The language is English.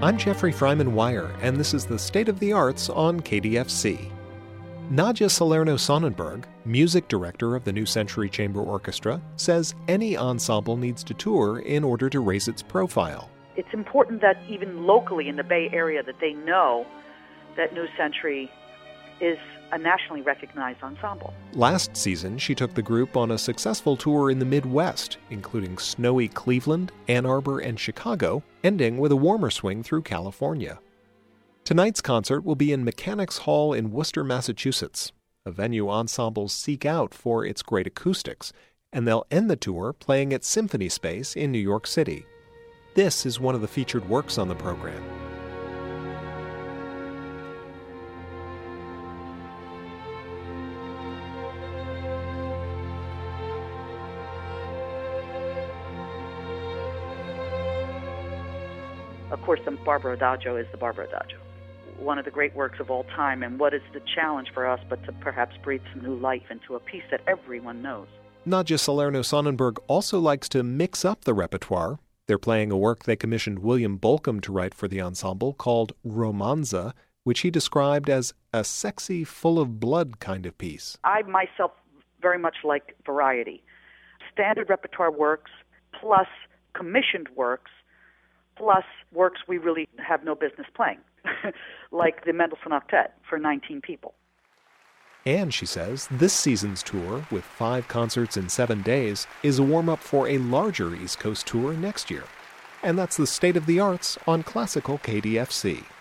I'm Jeffrey Freiman-Wire, and this is the State of the Arts on KDFC. Nadja Salerno-Sonnenberg, music director of the New Century Chamber Orchestra, says any ensemble needs to tour in order to raise its profile. It's important that even locally in the Bay Area that they know that New Century is a nationally recognized ensemble. Last season, she took the group on a successful tour in the Midwest, including snowy Cleveland, Ann Arbor, and Chicago, ending with a warmer swing through California. Tonight's concert will be in Mechanics Hall in Worcester, Massachusetts, a venue ensembles seek out for its great acoustics, and they'll end the tour playing at Symphony Space in New York City. This is one of the featured works on the program. Of course, the Barbara Adagio is the Barbara Adagio, one of the great works of all time, and what is the challenge for us but to perhaps breathe some new life into a piece that everyone knows. Nadja Salerno-Sonnenberg also likes to mix up the repertoire. They're playing a work they commissioned William Bolcom to write for the ensemble called Romanza, which he described as a sexy, full-of-blood kind of piece. I myself very much like variety. Standard repertoire works, plus commissioned works, plus works we really have no business playing, like the Mendelssohn Octet for 19 people. And, she says, this season's tour, with 5 concerts in 7 days, is a warm-up for a larger East Coast tour next year. And that's the State of the Arts on Classical KDFC.